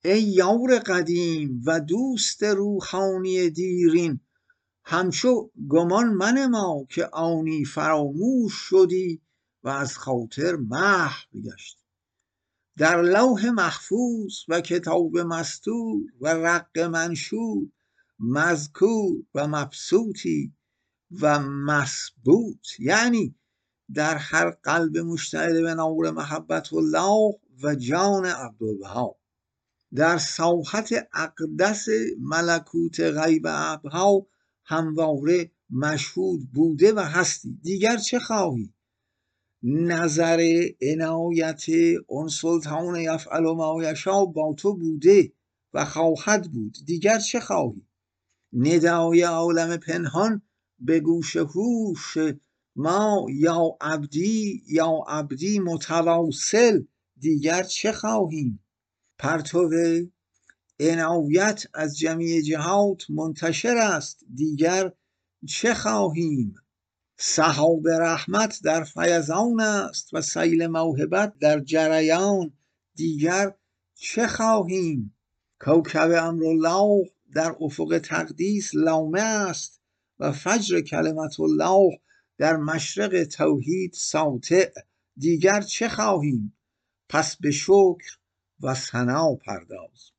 ای یار قدیم و دوست روحانی دیرین، همچو گمان منما که آنی فراموش شدی و از خاطر محو گشتی. در لوح محفوظ و کتاب مسطور و رق منشور، مذکور و مبسوطی و مثبوت، یعنی در هر قلب مشتعل به نور محبت الله و جان عبدالبها، در ساحت اقدس ملکوت غیب ابها همواره مشهود بوده و هستی. دیگر چه خواهی؟ نظر عنایت اون سلطان یفعل ما یشاء با تو بوده و خواهد بود. دیگر چه خواهی؟ ندای عالم پنهان به گوش هوش ما، یا عبدی یا عبدی متواصل. دیگر چه خواهیم؟ پرتو عنایت از جمیع جهات منتشر است. دیگر چه خواهیم؟ سحاب رحمت در فیضان است و سیل موهبت در جریان. دیگر چه خواهیم؟ کوکب امرالله در افق تقدیس لامع است و فجر کلمت الله در مشرق توحید ساطع. دیگر چه خواهیم؟ پس به شکر و ثنا پرداز.